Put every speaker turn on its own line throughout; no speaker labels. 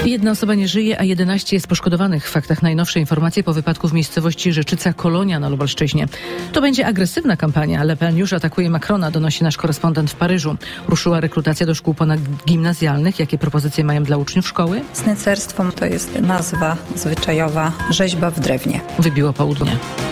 Jedna osoba nie żyje, a 11 jest poszkodowanych. W faktach najnowsze informacje po wypadku w miejscowości Rzeczyca Kolonia na Lubelszczyźnie. To będzie agresywna kampania. Le Pen już atakuje Macrona, donosi nasz korespondent w Paryżu. Ruszyła rekrutacja do szkół ponadgimnazjalnych. Jakie propozycje mają dla uczniów szkoły?
Snycerstwo to jest nazwa zwyczajowa rzeźba w drewnie.
Wybiło południe.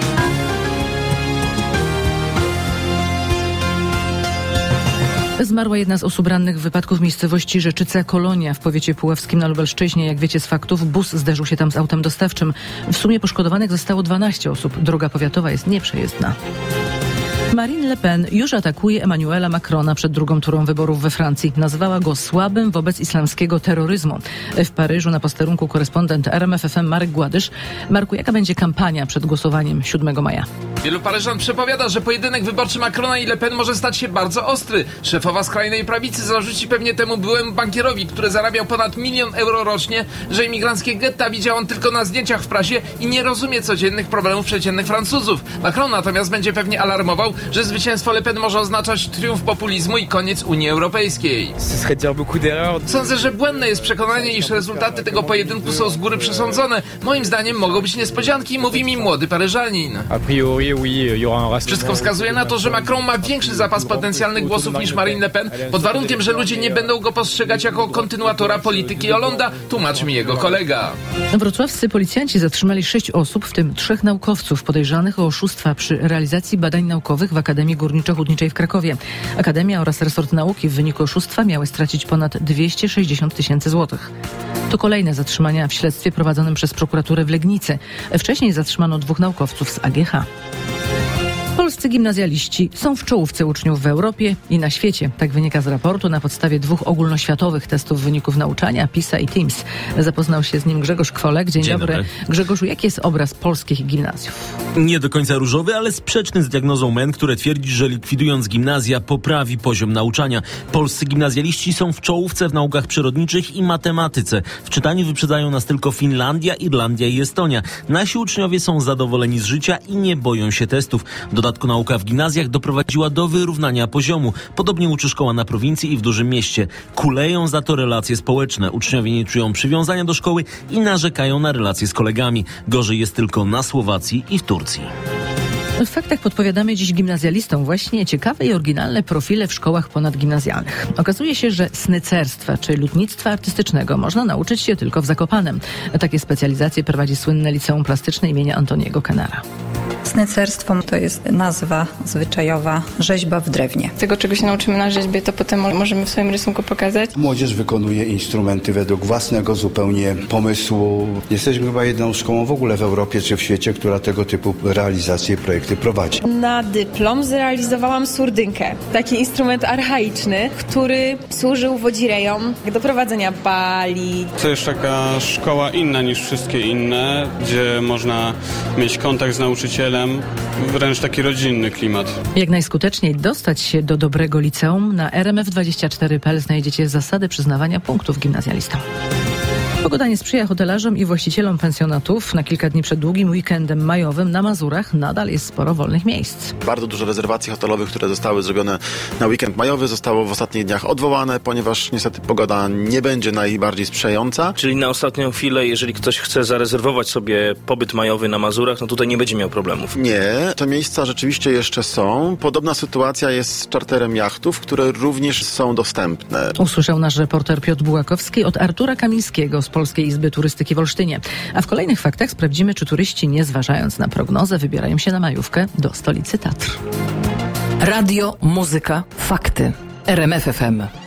Zmarła jedna z osób rannych w wypadku w miejscowości Rzeczyca Kolonia w powiecie puławskim na Lubelszczyźnie. Jak wiecie z faktów, bus zderzył się tam z autem dostawczym. W sumie poszkodowanych zostało 12 osób. Droga powiatowa jest nieprzejezdna. Marine Le Pen już atakuje Emmanuela Macrona przed drugą turą wyborów we Francji. Nazwała go słabym wobec islamskiego terroryzmu. W Paryżu na posterunku korespondent RMF FM Marek Gładysz. Marku, jaka będzie kampania przed głosowaniem 7 maja?
Wielu Paryżan przepowiada, że pojedynek wyborczy Macrona i Le Pen może stać się bardzo ostry. Szefowa skrajnej prawicy zarzuci pewnie temu byłemu bankierowi, który zarabiał ponad 1 000 000 euro rocznie, że imigranckie getta widział on tylko na zdjęciach w prasie i nie rozumie codziennych problemów przeciętnych Francuzów. Macron natomiast będzie pewnie alarmował, że zwycięstwo Le Pen może oznaczać triumf populizmu i koniec Unii Europejskiej. Sądzę, że błędne jest przekonanie, iż rezultaty tego pojedynku są z góry przesądzone. Moim zdaniem mogą być niespodzianki, mówi mi młody Paryżanin. Wszystko wskazuje na to, że Macron ma większy zapas potencjalnych głosów niż Marine Le Pen, pod warunkiem, że ludzie nie będą go postrzegać jako kontynuatora polityki Hollande'a, tłumaczy mi jego kolega.
Wrocławscy policjanci zatrzymali 6 osób, w tym 3 naukowców podejrzanych o oszustwa przy realizacji badań naukowych w Akademii Górniczo-Hutniczej w Krakowie. Akademia oraz resort nauki w wyniku oszustwa miały stracić ponad 260 000 złotych. To kolejne zatrzymania w śledztwie prowadzonym przez prokuraturę w Legnicy. Wcześniej zatrzymano 2 naukowców z AGH. Polscy gimnazjaliści są w czołówce uczniów w Europie i na świecie. Tak wynika z raportu na podstawie 2 ogólnoświatowych testów wyników nauczania, PISA i TIMSS. Zapoznał się z nim Grzegorz Kwolek. Dzień dobry. Grzegorzu, jaki jest obraz polskich gimnazjów?
Nie do końca różowy, ale sprzeczny z diagnozą MEN, które twierdzi, że likwidując gimnazja poprawi poziom nauczania. Polscy gimnazjaliści są w czołówce w naukach przyrodniczych i matematyce. W czytaniu wyprzedzają nas tylko Finlandia, Irlandia i Estonia. Nasi uczniowie są zadowoleni z życia i nie boją się testów. W dodatku nauka w gimnazjach doprowadziła do wyrównania poziomu. Podobnie uczy szkoła na prowincji i w dużym mieście. Kuleją za to relacje społeczne. Uczniowie nie czują przywiązania do szkoły i narzekają na relacje z kolegami. Gorzej jest tylko na Słowacji i w Turcji.
W faktach podpowiadamy dziś gimnazjalistom właśnie ciekawe i oryginalne profile w szkołach ponadgimnazjalnych. Okazuje się, że snycerstwa czy lutnictwa artystycznego można nauczyć się tylko w Zakopanem. Takie specjalizacje prowadzi słynne Liceum Plastyczne imienia Antoniego Kanara.
Snycerstwo to jest nazwa zwyczajowa rzeźba w drewnie.
Tego, czego się nauczymy na rzeźbie, to potem możemy w swoim rysunku pokazać.
Młodzież wykonuje instrumenty według własnego zupełnie pomysłu. Jesteśmy chyba jedną szkołą w ogóle w Europie czy w świecie, która tego typu realizacje, projekty prowadzi.
Na dyplom zrealizowałam surdynkę. Taki instrument archaiczny, który służył wodzirejom do prowadzenia bali.
To jest taka szkoła inna niż wszystkie inne, gdzie można mieć kontakt z nauczycielem, wręcz taki rodzinny klimat.
Jak najskuteczniej dostać się do dobrego liceum, na rmf24.pl znajdziecie zasady przyznawania punktów gimnazjalistom. Pogoda nie sprzyja hotelarzom i właścicielom pensjonatów. Na kilka dni przed długim weekendem majowym na Mazurach nadal jest sporo wolnych miejsc.
Bardzo dużo rezerwacji hotelowych, które zostały zrobione na weekend majowy, zostało w ostatnich dniach odwołane, ponieważ niestety pogoda nie będzie najbardziej sprzyjająca.
Czyli na ostatnią chwilę, jeżeli ktoś chce zarezerwować sobie pobyt majowy na Mazurach, no tutaj nie będzie miał problemów.
Nie, te miejsca rzeczywiście jeszcze są. Podobna sytuacja jest z czarterem jachtów, które również są dostępne.
Usłyszał nasz reporter Piotr Bułakowski od Artura Kamińskiego z Polskiej Izby Turystyki w Olsztynie. A w kolejnych faktach sprawdzimy, czy turyści, nie zważając na prognozę, wybierają się na majówkę do stolicy Tatr.
Radio, muzyka, fakty. RMF FM.